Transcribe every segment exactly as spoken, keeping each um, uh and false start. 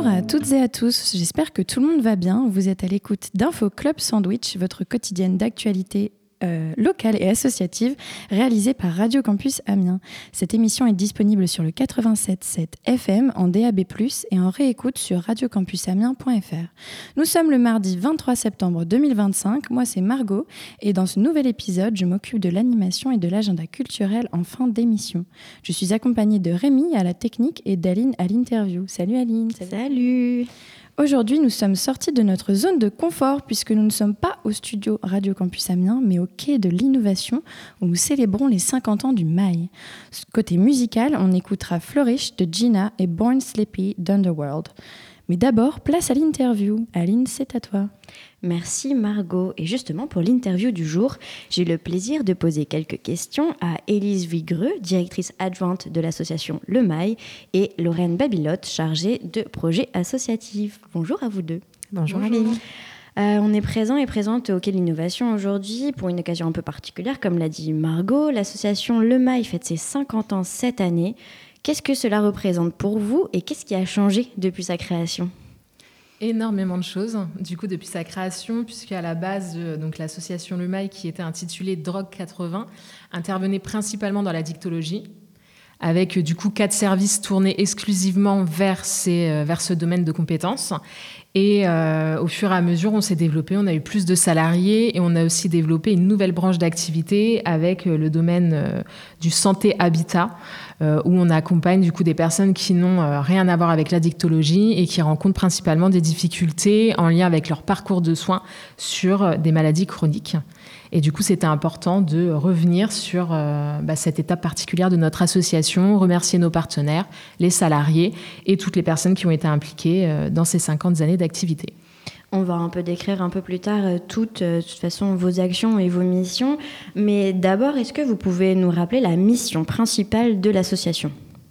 Bonjour à toutes et à tous, j'espère que tout le monde va bien. Vous êtes à l'écoute d'Info Club Sandwich, votre quotidienne d'actualité euh, locale et associative réalisée par Radio Campus Amiens. Cette émission est disponible sur le quatre-vingt-sept virgule sept F M en D A B plus, et en réécoute sur radio campus amiens point f r. Nous sommes le mardi vingt-trois septembre deux mille vingt-cinq, moi c'est Margot, et dans ce nouvel épisode, je m'occupe de l'animation et de l'agenda culturel en fin d'émission. Je suis accompagnée de Rémi à la technique et d'Aline à l'interview. Salut Aline. Salut. Aujourd'hui, nous sommes sortis de notre zone de confort puisque nous ne sommes pas au studio Radio Campus Amiens, mais au quai de l'innovation où nous célébrons les cinquante ans du M A I. Côté musical, on écoutera Flourish de Gina et Born Sleepy d'Underworld. Mais d'abord, place à l'interview. Aline, c'est à toi. Merci Margot. Et justement, pour l'interview du jour, j'ai eu le plaisir de poser quelques questions à Élise Vigreux, directrice adjointe de l'association Le M A I, et Lorraine Babilotte, chargée de projets associatifs. Bonjour à vous deux. Bonjour, Bonjour. Aline. Euh, on est présent et présente au Quai de l'Innovation aujourd'hui pour une occasion un peu particulière. Comme l'a dit Margot, l'association Le M A I fête ses cinquante ans cette année. Qu'est-ce que cela représente pour vous et qu'est-ce qui a changé depuis sa création ? Énormément de choses, du coup, depuis sa création, puisqu'à la base, euh, donc, l'association Le M A I, qui était intitulée Drogue quatre-vingts, intervenait principalement dans la dictologie, avec du coup quatre services tournés exclusivement vers, ces, euh, vers ce domaine de compétences. Et euh, au fur et à mesure, on s'est développé, on a eu plus de salariés et on a aussi développé une nouvelle branche d'activité avec euh, le domaine euh, du santé-habitat, euh, où on accompagne du coup des personnes qui n'ont euh, rien à voir avec la dictologie et qui rencontrent principalement des difficultés en lien avec leur parcours de soins sur euh, des maladies chroniques. Et du coup, c'était important de revenir sur euh, bah, cette étape particulière de notre association, remercier nos partenaires, les salariés et toutes les personnes qui ont été impliquées euh, dans ces cinquante années d'activité. On va un peu décrire un peu plus tard euh, toutes, euh, de toute façon, vos actions et vos missions. Mais d'abord, est-ce que vous pouvez nous rappeler la mission principale de l'association ?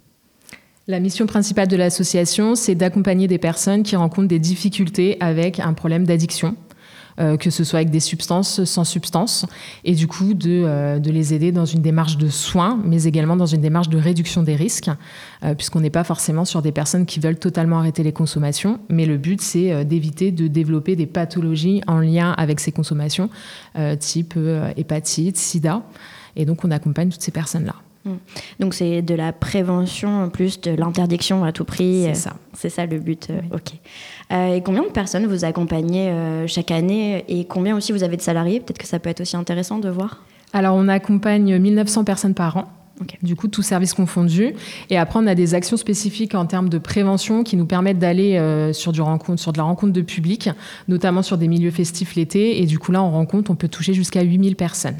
La mission principale de l'association, c'est d'accompagner des personnes qui rencontrent des difficultés avec un problème d'addiction. Euh, que ce soit avec des substances, sans substances, et du coup de, euh, de les aider dans une démarche de soins, mais également dans une démarche de réduction des risques, euh, puisqu'on n'est pas forcément sur des personnes qui veulent totalement arrêter les consommations, mais le but c'est euh, d'éviter de développer des pathologies en lien avec ces consommations, euh, type euh, hépatite, sida, et donc on accompagne toutes ces personnes-là. Donc c'est de la prévention plus de l'interdiction à tout prix. C'est ça. C'est ça le but. Oui. Ok. Euh, et combien de personnes vous accompagnez euh, chaque année et combien aussi vous avez de salariés ? Peut-être que ça peut être aussi intéressant de voir. Alors on accompagne mille neuf cents personnes par an. Okay. Du coup, tous services confondus. Et après, on a des actions spécifiques en termes de prévention qui nous permettent d'aller euh, sur, du rencontre, sur de la rencontre de public, notamment sur des milieux festifs l'été. Et du coup, là, en rencontre, on peut toucher jusqu'à huit mille personnes.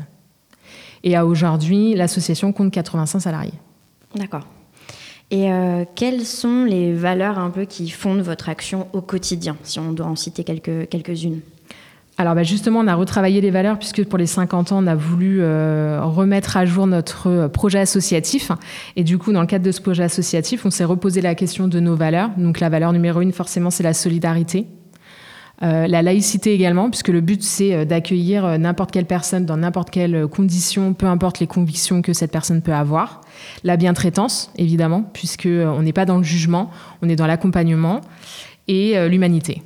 Et à aujourd'hui, l'association compte quatre-vingt-cinq salariés. D'accord. Et euh, quelles sont les valeurs un peu qui fondent votre action au quotidien, si on doit en citer quelques, quelques-unes ? Alors bah justement, on a retravaillé les valeurs puisque pour les cinquante ans, on a voulu euh, remettre à jour notre projet associatif. Et du coup, dans le cadre de ce projet associatif, on s'est reposé la question de nos valeurs. Donc la valeur numéro une, forcément, c'est la solidarité. Euh, la laïcité également, puisque le but, c'est d'accueillir n'importe quelle personne dans n'importe quelle condition, peu importe les convictions que cette personne peut avoir. La bientraitance, évidemment, puisqu'on n'est pas dans le jugement, on est dans l'accompagnement. Et euh, l'humanité.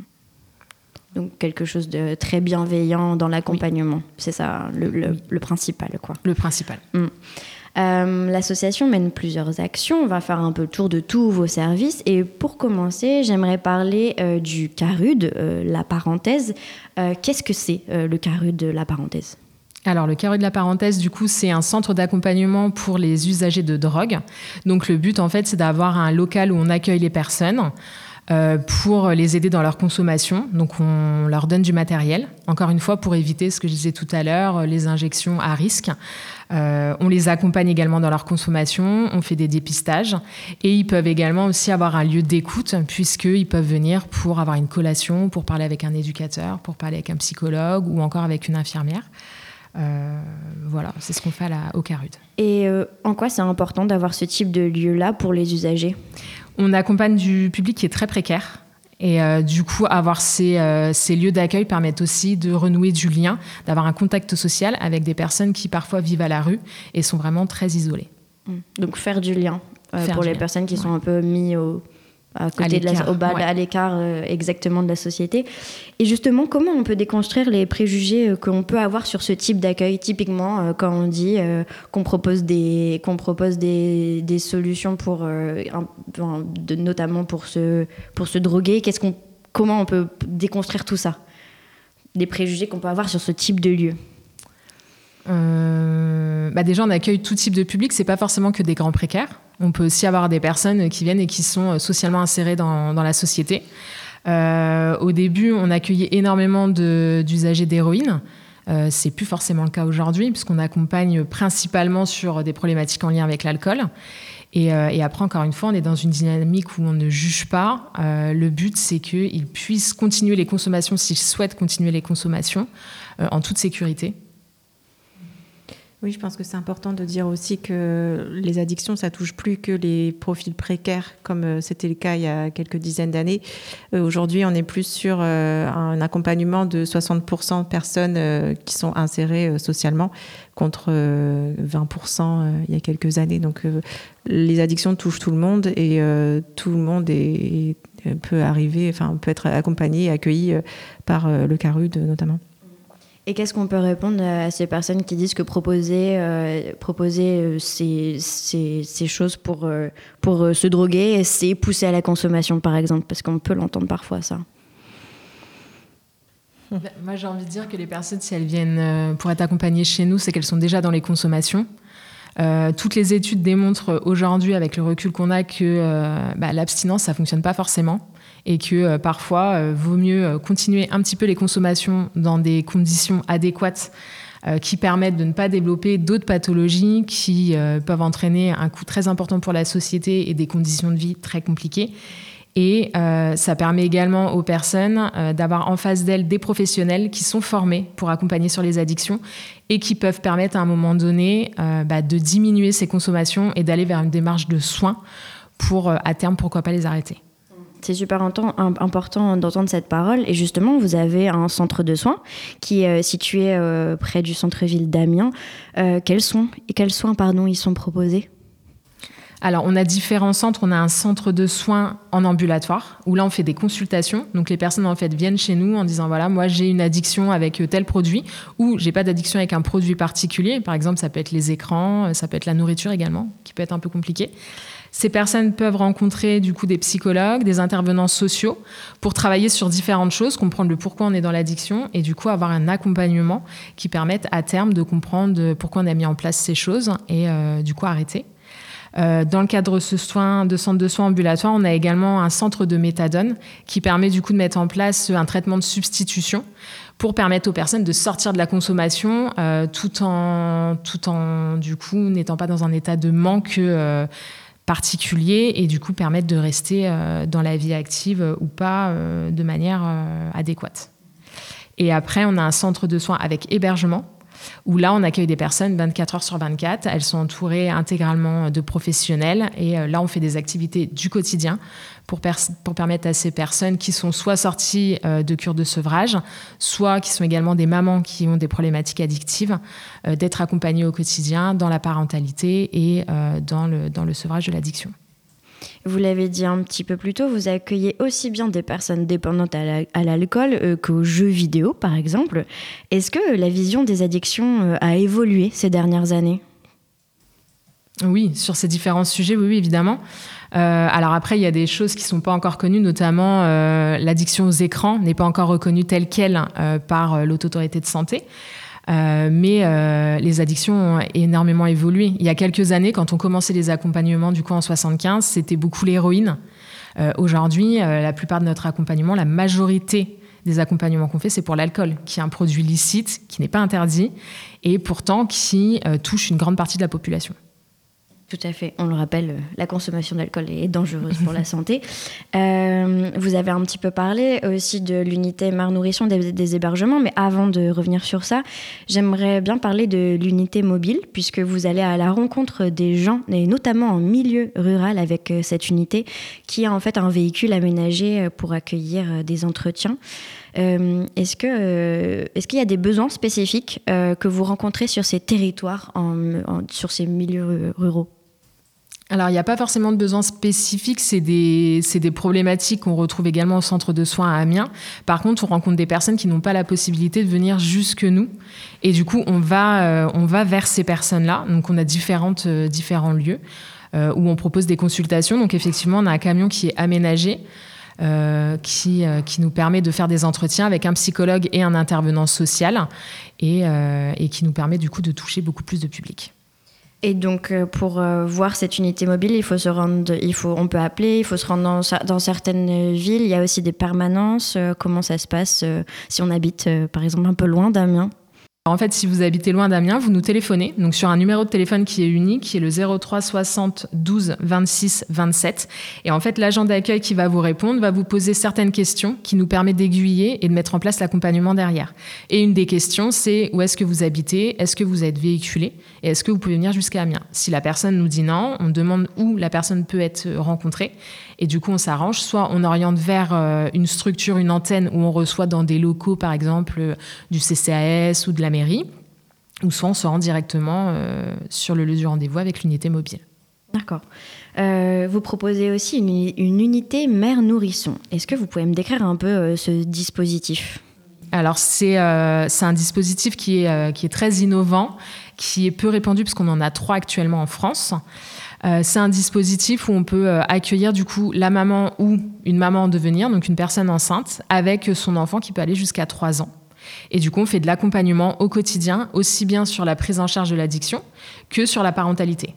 Donc quelque chose de très bienveillant dans l'accompagnement. Oui. C'est ça, le, le, oui. le principal, quoi. Le principal. Mmh. Euh, l'association mène plusieurs actions. On va faire un peu le tour de tous vos services. Et pour commencer, j'aimerais parler euh, du CARUD, euh, la parenthèse. Euh, qu'est-ce que c'est euh, le CARUD, la parenthèse ? Alors, le CARUD de la parenthèse, du coup, c'est un centre d'accompagnement pour les usagers de drogue. Donc, le but, en fait, c'est d'avoir un local où on accueille les personnes euh, pour les aider dans leur consommation. Donc, on leur donne du matériel, encore une fois, pour éviter ce que je disais tout à l'heure, les injections à risque. Euh, on les accompagne également dans leur consommation, on fait des dépistages et ils peuvent également aussi avoir un lieu d'écoute puisqu'ils peuvent venir pour avoir une collation, pour parler avec un éducateur, pour parler avec un psychologue ou encore avec une infirmière. Euh, voilà, c'est ce qu'on fait à la, au CARUD. Et euh, en quoi c'est important d'avoir ce type de lieu-là pour les usagers ? On accompagne du public qui est très précaire. Et euh, du coup, avoir ces, euh, ces lieux d'accueil permettent aussi de renouer du lien, d'avoir un contact social avec des personnes qui parfois vivent à la rue et sont vraiment très isolées. Donc faire du lien euh, faire pour du les lien. personnes qui ouais. sont un peu mises au, à côté à de la, au bas, ouais. à l'écart euh, exactement de la société. Et justement, comment on peut déconstruire les préjugés euh, qu'on peut avoir sur ce type d'accueil? Typiquement, euh, quand on dit euh, qu'on propose des, qu'on propose des, des solutions pour, euh, un, enfin, de, notamment pour se, pour se droguer, qu'est-ce qu'on, comment on peut déconstruire tout ça? Des préjugés qu'on peut avoir sur ce type de lieu. Euh, bah déjà, on accueille tout type de public. C'est pas forcément que des grands précaires. On peut aussi avoir des personnes qui viennent et qui sont socialement insérées dans, dans la société. Euh, au début, on accueillait énormément de, d'usagers d'héroïne. Euh, c'est plus forcément le cas aujourd'hui, puisqu'on accompagne principalement sur des problématiques en lien avec l'alcool. Et, euh, et après, encore une fois, on est dans une dynamique où on ne juge pas. Euh, le but, c'est qu'ils puissent continuer les consommations s'ils souhaitent continuer les consommations euh, en toute sécurité. Oui, je pense que c'est important de dire aussi que les addictions, ça touche plus que les profils précaires, comme c'était le cas il y a quelques dizaines d'années. Euh, aujourd'hui, on est plus sur euh, un accompagnement de soixante pour cent de personnes euh, qui sont insérées euh, socialement, contre euh, vingt pour cent euh, il y a quelques années. Donc, euh, les addictions touchent tout le monde et euh, tout le monde est, est, peut arriver, enfin, peut être accompagné et accueilli euh, par euh, le CARUD notamment. Et qu'est-ce qu'on peut répondre à ces personnes qui disent que proposer, euh, proposer euh, ces, ces, ces choses pour, euh, pour euh, se droguer, c'est pousser à la consommation, par exemple? Parce qu'on peut l'entendre parfois, ça. Moi, j'ai envie de dire que les personnes, si elles viennent pour être accompagnées chez nous, c'est qu'elles sont déjà dans les consommations. Euh, toutes les études démontrent aujourd'hui, avec le recul qu'on a, que euh, bah, l'abstinence, ça ne fonctionne pas forcément. Et que euh, parfois, euh, vaut mieux euh, continuer un petit peu les consommations dans des conditions adéquates euh, qui permettent de ne pas développer d'autres pathologies qui euh, peuvent entraîner un coût très important pour la société et des conditions de vie très compliquées. Et euh, ça permet également aux personnes euh, d'avoir en face d'elles des professionnels qui sont formés pour accompagner sur les addictions et qui peuvent permettre à un moment donné euh, bah, de diminuer ces consommations et d'aller vers une démarche de soins pour, euh, à terme, pourquoi pas les arrêter. C'est super important d'entendre cette parole. Et justement, vous avez un centre de soins qui est situé euh, près du centre-ville d'Amiens. Euh, quels, sont, quels soins pardon, ils sont proposés ? Alors, on a différents centres. On a un centre de soins en ambulatoire où là, on fait des consultations. Donc, les personnes, en fait, viennent chez nous en disant, voilà, moi, j'ai une addiction avec tel produit ou j'ai pas d'addiction avec un produit particulier. Par exemple, ça peut être les écrans, ça peut être la nourriture également, qui peut être un peu compliqué. Ces personnes peuvent rencontrer du coup des psychologues, des intervenants sociaux pour travailler sur différentes choses, comprendre le pourquoi on est dans l'addiction et du coup avoir un accompagnement qui permette à terme de comprendre pourquoi on a mis en place ces choses et euh, du coup arrêter. Euh, dans le cadre de ce soin, de centre de soins ambulatoire, on a également un centre de méthadone qui permet du coup de mettre en place un traitement de substitution pour permettre aux personnes de sortir de la consommation euh, tout en, tout en du coup n'étant pas dans un état de manque euh, particulier et du coup permettre de rester euh, dans la vie active euh, ou pas euh, de manière euh, adéquate. Et après, on a un centre de soins avec hébergement où là, on accueille des personnes vingt-quatre heures sur vingt-quatre. Elles sont entourées intégralement de professionnels et euh, là, on fait des activités du quotidien pour, pers- pour permettre à ces personnes qui sont soit sorties euh, de cure de sevrage, soit qui sont également des mamans qui ont des problématiques addictives, euh, d'être accompagnées au quotidien dans la parentalité et euh, dans le, dans le sevrage de l'addiction. Vous l'avez dit un petit peu plus tôt, vous accueillez aussi bien des personnes dépendantes à, la, à l'alcool euh, qu'aux jeux vidéo, par exemple. Est-ce que la vision des addictions euh, a évolué ces dernières années ? Oui, sur ces différents sujets, oui, oui évidemment. Euh, alors après, il y a des choses qui ne sont pas encore connues, notamment euh, l'addiction aux écrans n'est pas encore reconnue telle qu'elle euh, par euh, l'Autorité de santé. Euh, mais euh, les addictions ont énormément évolué. Il y a quelques années, quand on commençait les accompagnements, du coup en soixante-quinze, c'était beaucoup l'héroïne. Euh, aujourd'hui, euh, la plupart de notre accompagnement, la majorité des accompagnements qu'on fait, c'est pour l'alcool, qui est un produit licite, qui n'est pas interdit, et pourtant qui euh, touche une grande partie de la population. Tout à fait. On le rappelle, la consommation d'alcool est dangereuse pour la santé. Euh, vous avez un petit peu parlé aussi de l'unité mère nourrisson des, des hébergements, mais avant de revenir sur ça, j'aimerais bien parler de l'unité mobile, puisque vous allez à la rencontre des gens, et notamment en milieu rural avec cette unité, qui a en fait un véhicule aménagé pour accueillir des entretiens. Euh, est-ce que, euh, est-ce qu'il y a des besoins spécifiques euh, que vous rencontrez sur ces territoires, en, en, sur ces milieux ruraux ? Alors, il n'y a pas forcément de besoins spécifiques, c'est des, c'est des problématiques qu'on retrouve également au centre de soins à Amiens. Par contre, on rencontre des personnes qui n'ont pas la possibilité de venir jusque nous. Et du coup, on va, euh, on va vers ces personnes-là. Donc, on a différentes, euh, différents lieux euh, où on propose des consultations. Donc, effectivement, on a un camion qui est aménagé, euh, qui, euh, qui nous permet de faire des entretiens avec un psychologue et un intervenant social et, euh, et qui nous permet du coup de toucher beaucoup plus de public. Et donc, euh, pour euh, voir cette unité mobile, il faut se rendre, il faut, on peut appeler, il faut se rendre dans, dans certaines villes. Il y a aussi des permanences. Euh, comment ça se passe euh, si on habite, euh, par exemple, un peu loin d'Amiens ? En fait, si vous habitez loin d'Amiens, vous nous téléphonez donc sur un numéro de téléphone qui est unique, qui est le zéro trois soixante douze vingt-six vingt-sept. Et en fait, l'agent d'accueil qui va vous répondre va vous poser certaines questions qui nous permettent d'aiguiller et de mettre en place l'accompagnement derrière. Et une des questions, c'est où est-ce que vous habitez ? Est-ce que vous êtes véhiculé ? Et est-ce que vous pouvez venir jusqu'à Amiens ? Si la personne nous dit non, on demande où la personne peut être rencontrée. Et du coup, on s'arrange. Soit on oriente vers euh, une structure, une antenne où on reçoit dans des locaux, par exemple, euh, du C C A S ou de la mairie, ou soit on se rend directement euh, sur le lieu du rendez-vous avec l'unité mobile. D'accord. Euh, vous proposez aussi une, une unité mère-nourrisson. Est-ce que vous pouvez me décrire un peu euh, ce dispositif ? Alors, c'est, euh, c'est un dispositif qui est, euh, qui est très innovant, qui est peu répandu, parce qu'on en a trois actuellement en France. Euh, c'est un dispositif où on peut euh, accueillir du coup la maman ou une maman en devenir, donc une personne enceinte, avec son enfant qui peut aller jusqu'à trois ans. Et du coup, on fait de l'accompagnement au quotidien, aussi bien sur la prise en charge de l'addiction que sur la parentalité.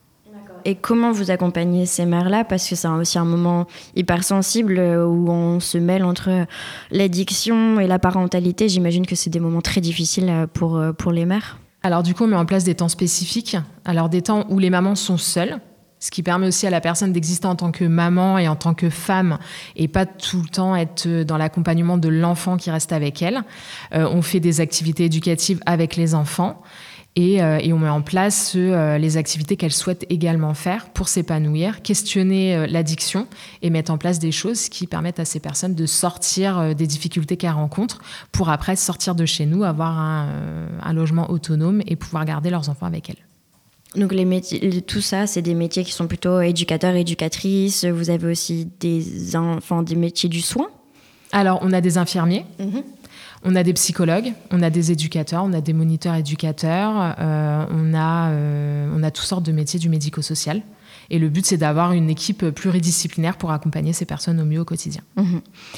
Et comment vous accompagnez ces mères-là ? Parce que c'est aussi un moment hyper sensible où on se mêle entre l'addiction et la parentalité. J'imagine que c'est des moments très difficiles pour, pour les mères. Alors du coup, on met en place des temps spécifiques. Alors des temps où les mamans sont seules, ce qui permet aussi à la personne d'exister en tant que maman et en tant que femme et pas tout le temps être dans l'accompagnement de l'enfant qui reste avec elle. Euh, on fait des activités éducatives avec les enfants. Et, euh, et on met en place euh, les activités qu'elles souhaitent également faire pour s'épanouir, questionner euh, l'addiction et mettre en place des choses qui permettent à ces personnes de sortir euh, des difficultés qu'elles rencontrent pour après sortir de chez nous, avoir un, euh, un logement autonome et pouvoir garder leurs enfants avec elles. Donc les métiers, tout ça, c'est des métiers qui sont plutôt éducateurs, éducatrices. Vous avez aussi des, enfants, des métiers du soin ? Alors, on a des infirmiers. Mmh. On a des psychologues, on a des éducateurs, on a des moniteurs éducateurs, euh, on, a, euh, on a toutes sortes de métiers du médico-social. Et le but, c'est d'avoir une équipe pluridisciplinaire pour accompagner ces personnes au mieux au quotidien. Mmh.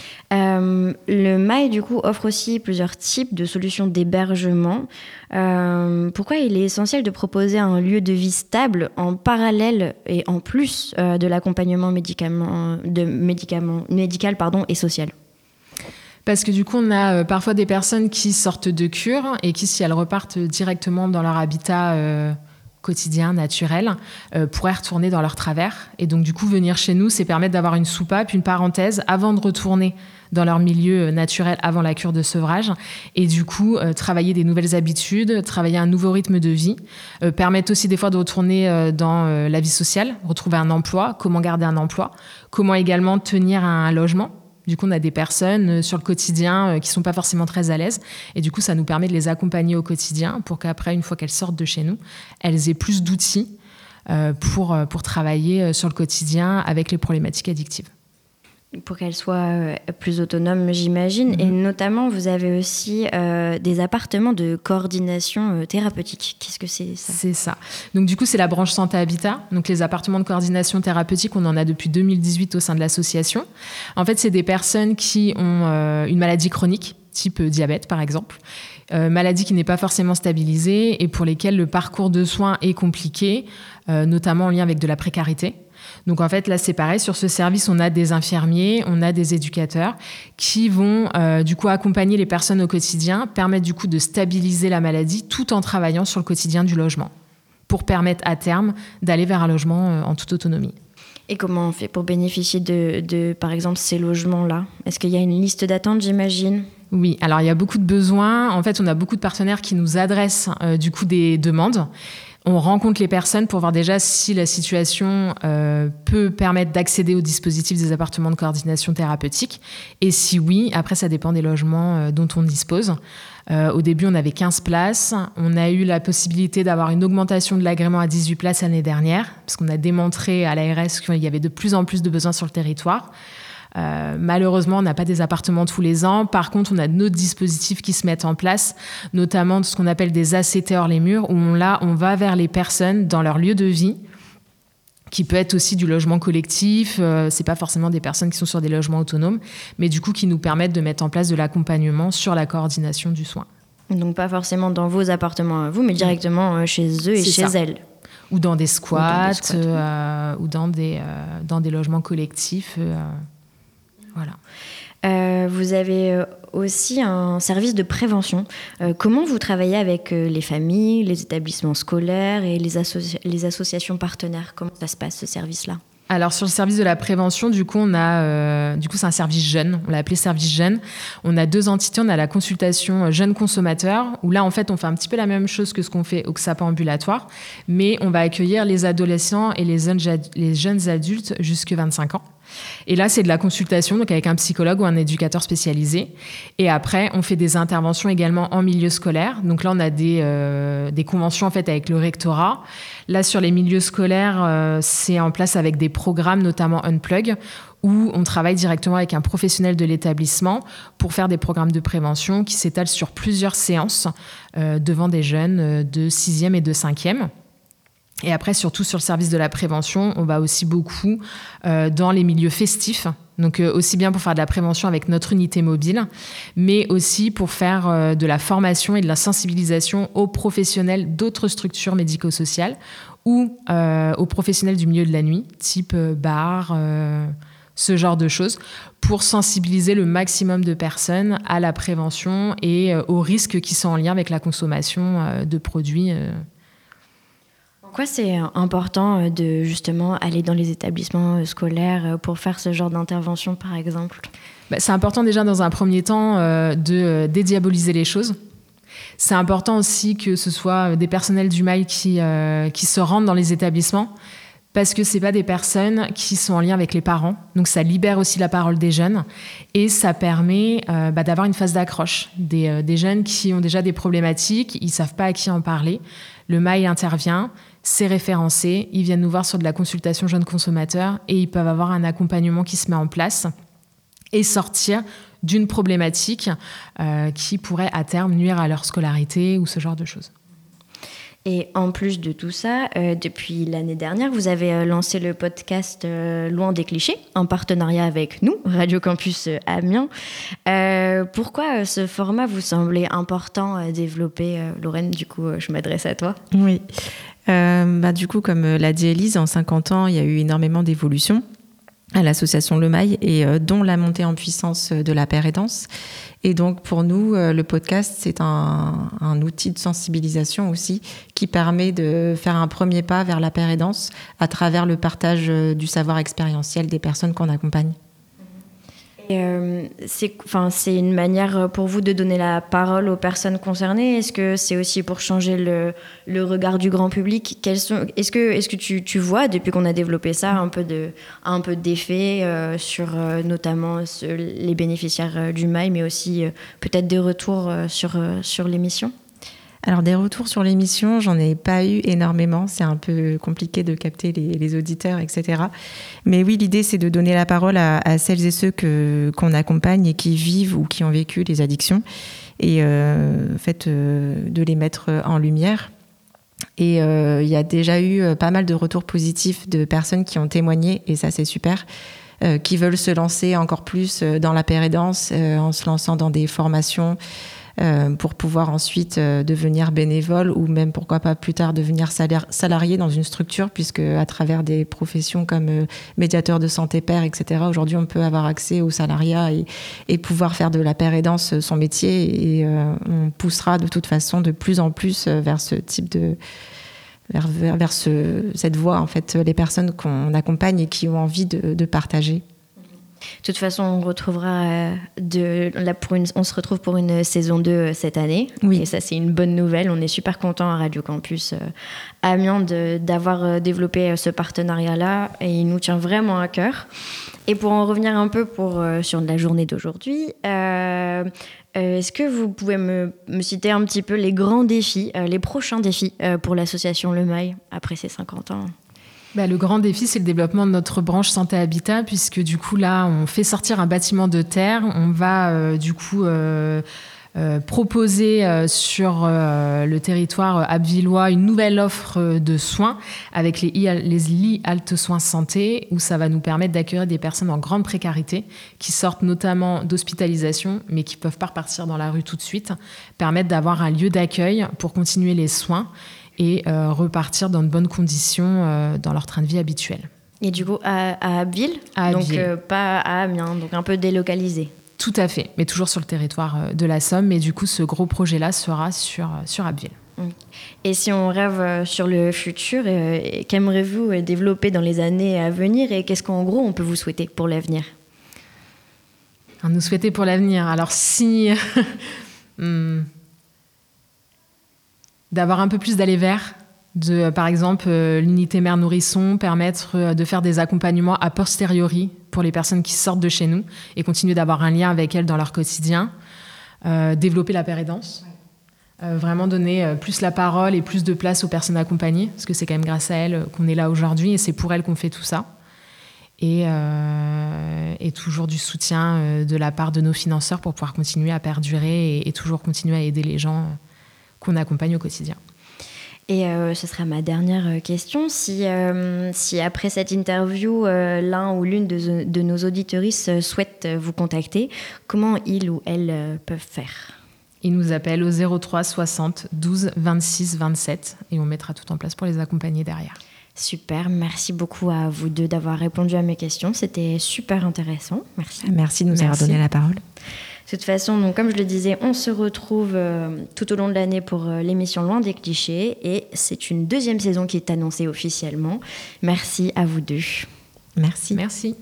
Euh, le M A I, du coup, offre aussi plusieurs types de solutions d'hébergement. Euh, pourquoi il est essentiel de proposer un lieu de vie stable en parallèle et en plus euh, de l'accompagnement médicament, de médicament, médical pardon, et social ? Parce que du coup, on a euh, parfois des personnes qui sortent de cure et qui, si elles repartent directement dans leur habitat euh, quotidien, naturel, euh, pourraient retourner dans leur travers. Et donc, du coup, venir chez nous, c'est permettre d'avoir une soupape, une parenthèse, avant de retourner dans leur milieu naturel, avant la cure de sevrage. Et du coup, euh, travailler des nouvelles habitudes, travailler un nouveau rythme de vie, euh, permettre aussi des fois de retourner euh, dans euh, la vie sociale, retrouver un emploi, comment garder un emploi, comment également tenir un logement. Du coup, on a des personnes sur le quotidien qui ne sont pas forcément très à l'aise. Et du coup, ça nous permet de les accompagner au quotidien pour qu'après, une fois qu'elles sortent de chez nous, elles aient plus d'outils pour, pour travailler sur le quotidien avec les problématiques addictives. Pour qu'elles soient plus autonomes, j'imagine. Mmh. Et notamment, vous avez aussi euh, des appartements de coordination euh, thérapeutique. Qu'est-ce que c'est ça ? C'est ça. Donc du coup, c'est la branche Santé Habitat. Donc les appartements de coordination thérapeutique, on en a depuis deux mille dix-huit au sein de l'association. En fait, c'est des personnes qui ont euh, une maladie chronique, type diabète par exemple, euh, maladie qui n'est pas forcément stabilisée et pour lesquelles le parcours de soins est compliqué, euh, notamment en lien avec de la précarité. Donc en fait, là, c'est pareil. Sur ce service, on a des infirmiers, on a des éducateurs qui vont euh, du coup accompagner les personnes au quotidien, permettre du coup de stabiliser la maladie tout en travaillant sur le quotidien du logement pour permettre à terme d'aller vers un logement euh, en toute autonomie. Et comment on fait pour bénéficier de, de par exemple, ces logements-là ? Est-ce qu'il y a une liste d'attente, j'imagine ? Oui, alors il y a beaucoup de besoins. En fait, on a beaucoup de partenaires qui nous adressent euh, du coup des demandes. On rencontre les personnes pour voir déjà si la situation euh, peut permettre d'accéder au dispositif des appartements de coordination thérapeutique. Et si oui, après, ça dépend des logements euh, dont on dispose. Euh, au début, on avait quinze places. On a eu la possibilité d'avoir une augmentation de l'agrément à dix-huit places l'année dernière, parce qu'on a démontré à l'A R S qu'il y avait de plus en plus de besoins sur le territoire. Euh, malheureusement, on n'a pas des appartements tous les ans. Par contre, on a d'autres dispositifs qui se mettent en place, notamment ce qu'on appelle des A C T hors les murs, où on, là, on va vers les personnes dans leur lieu de vie, qui peut être aussi du logement collectif. Euh, c'est pas forcément des personnes qui sont sur des logements autonomes, mais du coup qui nous permettent de mettre en place de l'accompagnement sur la coordination du soin. Donc pas forcément dans vos appartements à vous, mais directement chez eux et c'est chez ça. elles. Ou dans des squats, ou dans des, squats, euh, ou dans des, euh, dans des logements collectifs. Euh, Voilà. Euh, vous avez aussi un service de prévention. Euh, comment vous travaillez avec les familles, les établissements scolaires et les, associ- les associations partenaires? Comment ça se passe, ce service-là? Alors sur le service de la prévention, du coup, on a, euh, du coup, c'est un service jeune. On l'a appelé service jeune. On a deux entités. On a la consultation jeunes consommateurs, où là, en fait, on fait un petit peu la même chose que ce qu'on fait au X A P ambulatoire, mais on va accueillir les adolescents et les jeunes, les jeunes adultes jusqu'à vingt-cinq ans. Et là, c'est de la consultation, donc avec un psychologue ou un éducateur spécialisé. Et après, on fait des interventions également en milieu scolaire. Donc là, on a des, euh, des conventions en fait avec le rectorat. Là, sur les milieux scolaires, euh, c'est en place avec des programmes, notamment Unplug, où on travaille directement avec un professionnel de l'établissement pour faire des programmes de prévention qui s'étalent sur plusieurs séances euh, devant des jeunes de sixième et de cinquième. Et après, surtout sur le service de la prévention, on va aussi beaucoup euh, dans les milieux festifs. Donc euh, aussi bien pour faire de la prévention avec notre unité mobile, mais aussi pour faire euh, de la formation et de la sensibilisation aux professionnels d'autres structures médico-sociales ou euh, aux professionnels du milieu de la nuit, type euh, bar, euh, ce genre de choses, pour sensibiliser le maximum de personnes à la prévention et euh, aux risques qui sont en lien avec la consommation euh, de produits. Euh, Pourquoi c'est important de justement aller dans les établissements scolaires pour faire ce genre d'intervention, par exemple? Bah, c'est important déjà dans un premier temps euh, de euh, dédiaboliser les choses. C'est important aussi que ce soit des personnels du M A I qui, euh, qui se rendent dans les établissements, parce que ce n'est pas des personnes qui sont en lien avec les parents. Donc ça libère aussi la parole des jeunes et ça permet euh, bah, d'avoir une phase d'accroche. Des, euh, des jeunes qui ont déjà des problématiques, ils ne savent pas à qui en parler. Le M A I intervient, c'est référencé, ils viennent nous voir sur de la consultation jeunes consommateurs et ils peuvent avoir un accompagnement qui se met en place et sortir d'une problématique euh, qui pourrait à terme nuire à leur scolarité ou ce genre de choses. Et en plus de tout ça, euh, depuis l'année dernière, vous avez euh, lancé le podcast euh, Loin des clichés, en partenariat avec nous, Radio Campus euh, Amiens. Euh, pourquoi euh, ce format vous semblait important à développer, euh, Lorraine? Du coup, euh, je m'adresse à toi. Oui. Euh, bah, du coup, comme l'a dit Élise, en cinquante ans, il y a eu énormément d'évolutions à l'association Le Mail, et euh, dont la montée en puissance de la paire aidance. Et donc, pour nous, euh, le podcast, c'est un, un outil de sensibilisation aussi qui permet de faire un premier pas vers la paire aidance à travers le partage euh, du savoir expérientiel des personnes qu'on accompagne. Et euh, c'est, enfin, c'est une manière pour vous de donner la parole aux personnes concernées. Est-ce que c'est aussi pour changer le, le regard du grand public? Quels sont, est-ce que, est-ce que tu, tu vois, depuis qu'on a développé ça, un peu, de, un peu d'effet euh, sur euh, notamment ce, les bénéficiaires euh, du M A I, mais aussi euh, peut-être des retours euh, sur, euh, sur l'émission? Alors, des retours sur l'émission, j'en ai pas eu énormément. C'est un peu compliqué de capter les, les auditeurs, et cetera. Mais oui, l'idée, c'est de donner la parole à, à celles et ceux que, qu'on accompagne et qui vivent ou qui ont vécu les addictions. Et euh, en fait, euh, de les mettre en lumière. Et il euh, y a déjà eu pas mal de retours positifs de personnes qui ont témoigné, et ça, c'est super, euh, qui veulent se lancer encore plus dans la paire aidance, euh, en se lançant dans des formations, Euh, pour pouvoir ensuite euh, devenir bénévole ou même pourquoi pas plus tard devenir salaire, salarié dans une structure, puisque à travers des professions comme euh, médiateur de santé paire, et cetera, aujourd'hui on peut avoir accès au salariat et, et pouvoir faire de la paire aidance son métier, et euh, on poussera de toute façon de plus en plus vers ce type de vers, vers, vers ce, cette voie en fait, les personnes qu'on accompagne et qui ont envie de, de partager. De toute façon, on retrouvera euh, de, là pour une, on se retrouve pour une saison deux euh, cette année. Oui. Et ça, c'est une bonne nouvelle. On est super content à Radio Campus euh, Amiens de, d'avoir euh, développé euh, ce partenariat-là. Et il nous tient vraiment à cœur. Et pour en revenir un peu pour, euh, sur la journée d'aujourd'hui, euh, euh, est-ce que vous pouvez me, me citer un petit peu les grands défis, euh, les prochains défis euh, pour l'association Le Mail après ces cinquante ans ? Bah, le grand défi, c'est le développement de notre branche Santé Habitat, puisque du coup, là, on fait sortir un bâtiment de terre. On va euh, du coup euh, euh, proposer euh, sur euh, le territoire abbvillois une nouvelle offre de soins avec les, les lits halte soins santé, où ça va nous permettre d'accueillir des personnes en grande précarité, qui sortent notamment d'hospitalisation, mais qui ne peuvent pas repartir dans la rue tout de suite, permettre d'avoir un lieu d'accueil pour continuer les soins et euh, repartir dans de bonnes conditions euh, dans leur train de vie habituel. Et du coup, à, à Abbeville, à donc Abbeville. Euh, pas à Amiens, donc un peu délocalisé. Tout à fait, mais toujours sur le territoire de la Somme. Mais du coup, ce gros projet-là sera sur, sur Abbeville. Et si on rêve sur le futur, euh, qu'aimeriez-vous développer dans les années à venir et qu'est-ce qu'en gros on peut vous souhaiter pour l'avenir ? À nous souhaiter pour l'avenir. Alors si... hmm, d'avoir un peu plus d'aller vers, de, par exemple, euh, l'unité mère-nourrisson, permettre euh, de faire des accompagnements a posteriori pour les personnes qui sortent de chez nous et continuer d'avoir un lien avec elles dans leur quotidien, euh, développer la pérédance, euh, vraiment donner euh, plus la parole et plus de place aux personnes accompagnées, parce que c'est quand même grâce à elles qu'on est là aujourd'hui et c'est pour elles qu'on fait tout ça. Et, euh, et toujours du soutien euh, de la part de nos financeurs pour pouvoir continuer à perdurer et, et toujours continuer à aider les gens euh, qu'on accompagne au quotidien. Et euh, ce sera ma dernière question. Si, euh, si après cette interview, euh, l'un ou l'une de, de nos auditeuristes souhaite vous contacter, comment ils ou elles euh, peuvent faire ? Ils nous appellent au zéro trois soixante douze vingt-six vingt-sept et on mettra tout en place pour les accompagner derrière. Super, merci beaucoup à vous deux d'avoir répondu à mes questions. C'était super intéressant. Merci. Merci de nous Merci. avoir donné la parole. De toute façon, donc, comme je le disais, on se retrouve euh, tout au long de l'année pour euh, l'émission Loin des clichés et c'est une deuxième saison qui est annoncée officiellement. Merci à vous deux. Merci. Merci.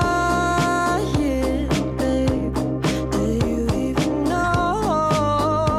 Always lying, babe. Do you even know?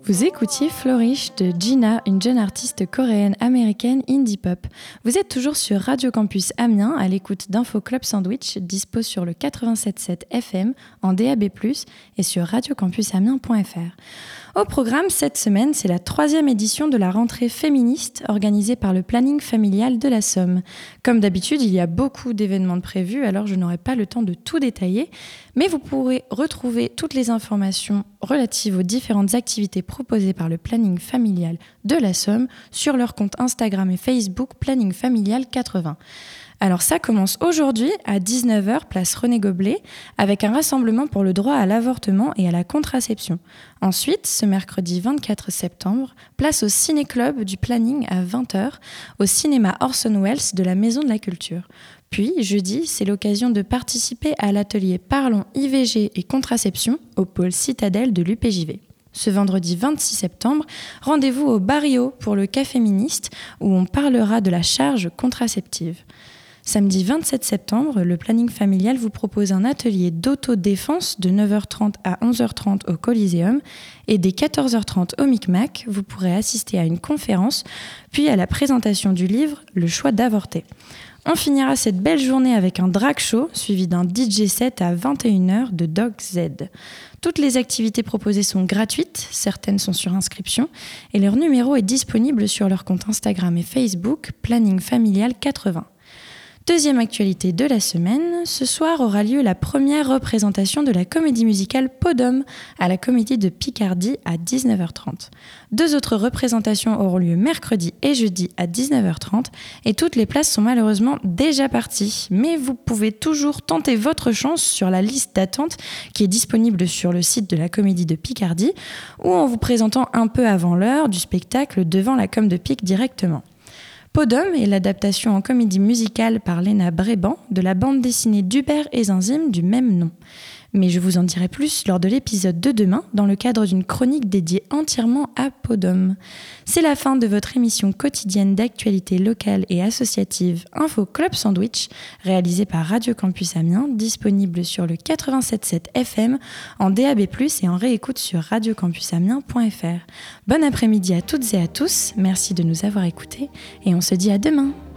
Vous écoutiez Flourish de Gina, une jeune artiste coréenne-américaine indie pop. Vous êtes toujours sur Radio Campus Amiens, à l'écoute d'Info Club Sandwich, dispo sur le quatre-vingt-sept virgule sept F M en D A B plus, et sur radio campus amiens point F R. Au programme cette semaine, c'est la troisième édition de la rentrée féministe organisée par le planning familial de la Somme. Comme d'habitude, il y a beaucoup d'événements de prévus, alors je n'aurai pas le temps de tout détailler, mais vous pourrez retrouver toutes les informations relatives aux différentes activités proposées par le planning familial de la Somme sur leur compte Instagram et Facebook Planning Familial quatre-vingts. Alors ça commence aujourd'hui à dix-neuf heures, place René Goblet, avec un rassemblement pour le droit à l'avortement et à la contraception. Ensuite, ce mercredi vingt-quatre septembre, place au Ciné-Club du Planning à vingt heures, au cinéma Orson Welles de la Maison de la Culture. Puis, jeudi, c'est l'occasion de participer à l'atelier Parlons I V G et contraception au pôle Citadelle de l'U P J V. Ce vendredi vingt-six septembre, rendez-vous au Barrio pour le Café Féministe où on parlera de la charge contraceptive. Samedi vingt-sept septembre, le planning familial vous propose un atelier d'autodéfense de neuf heures trente à onze heures trente au Coliseum et dès quatorze heures trente au Micmac, vous pourrez assister à une conférence puis à la présentation du livre « Le choix d'avorter ». On finira cette belle journée avec un drag show suivi d'un D J set à vingt et une heures de Dog Z. Toutes les activités proposées sont gratuites, certaines sont sur inscription et leur numéro est disponible sur leur compte Instagram et Facebook Planning Familial quatre-vingts. Deuxième actualité de la semaine, ce soir aura lieu la première représentation de la comédie musicale Podum à la Comédie de Picardie à dix-neuf heures trente. Deux autres représentations auront lieu mercredi et jeudi à dix-neuf heures trente et toutes les places sont malheureusement déjà parties. Mais vous pouvez toujours tenter votre chance sur la liste d'attente qui est disponible sur le site de la Comédie de Picardie ou en vous présentant un peu avant l'heure du spectacle devant la com de Pic directement. Podum est l'adaptation en comédie musicale par Léna Bréban de la bande dessinée d'Hubert et Zinzim du même nom. Mais je vous en dirai plus lors de l'épisode de demain dans le cadre d'une chronique dédiée entièrement à Podum. C'est la fin de votre émission quotidienne d'actualité locale et associative Info Club Sandwich, réalisée par Radio Campus Amiens, disponible sur le quatre-vingt-sept virgule sept F M en D A B plus, et en réécoute sur radio campus amiens point F R. Bon après-midi à toutes et à tous, merci de nous avoir écoutés et on se dit à demain.